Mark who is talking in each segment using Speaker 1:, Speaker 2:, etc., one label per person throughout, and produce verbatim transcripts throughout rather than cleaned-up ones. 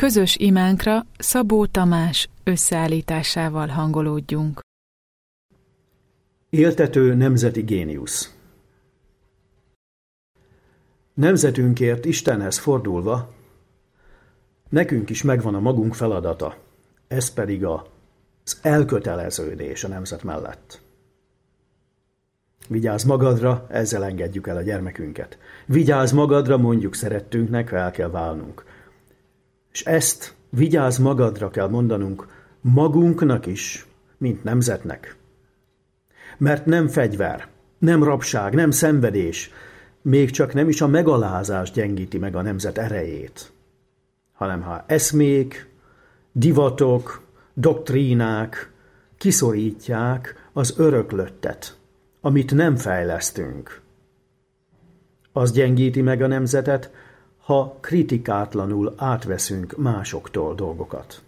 Speaker 1: közös imánkra Szabó Tamás összeállításával hangolódjunk.
Speaker 2: Éltető nemzeti géniusz. Nemzetünkért Istenhez fordulva, nekünk is megvan a magunk feladata, ez pedig az elköteleződés a nemzet mellett. Vigyázz magadra, ezzel engedjük el a gyermekünket. Vigyázz magadra, mondjuk szerettünknek, ha el kell válnunk. És ezt vigyázz magadra kell mondanunk magunknak is, mint nemzetnek. Mert nem fegyver, nem rabság, nem szenvedés, még csak nem is a megalázás gyengíti meg a nemzet erejét, hanem ha eszmék, divatok, doktrínák kiszorítják az öröklöttet, amit nem fejlesztünk. Az gyengíti meg a nemzetet, ha kritikátlanul átveszünk másoktól dolgokat.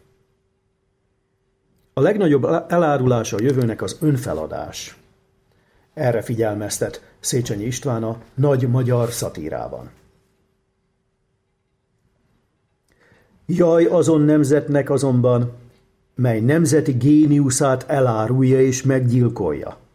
Speaker 2: A legnagyobb elárulása a jövőnek az önfeladás. Erre figyelmeztet Széchenyi István a Nagy magyar szatírában. Jaj azon nemzetnek azonban, mely nemzeti géniuszát elárulja és meggyilkolja.